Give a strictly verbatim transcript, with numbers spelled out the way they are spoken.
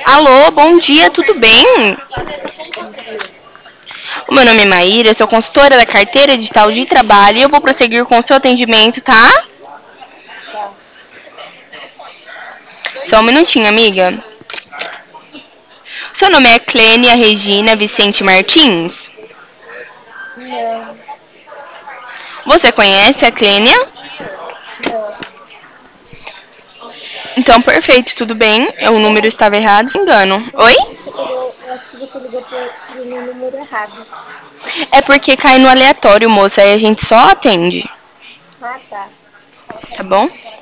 Alô, bom dia, tudo bem? Bom dia. O meu nome é Maíra, sou consultora da carteira digital de trabalho e eu vou prosseguir com o seu atendimento, tá? Tá. Só um minutinho, amiga. Seu nome é Clênia Regina Vicente Martins? Não, Você conhece a Clênia? não. Então, perfeito, tudo bem. O número estava errado, se engano. Eu Oi? acho que você pegou, eu acho que você ligou pro, pro meu número errado. É porque cai no aleatório, moça, aí a gente só atende, Ah, tá. tá bom?